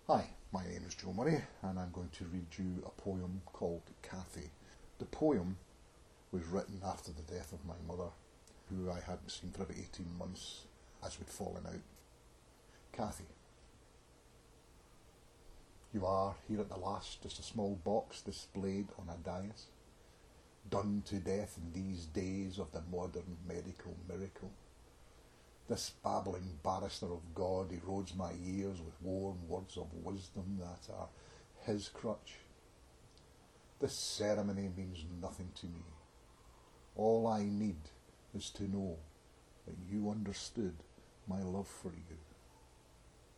Hi, my name is Joe Murray and I'm going to read you a poem called Cathy. The poem was written after the death of my mother, who I hadn't seen for about 18 months as we'd fallen out. Cathy. You are here at the last, just a small box displayed on a dais, done to death in these days of the modern medical miracle. This babbling barrister of God erodes my ears with warm words of wisdom that are his crutch. This ceremony means nothing to me. All I need is to know that you understood my love for you.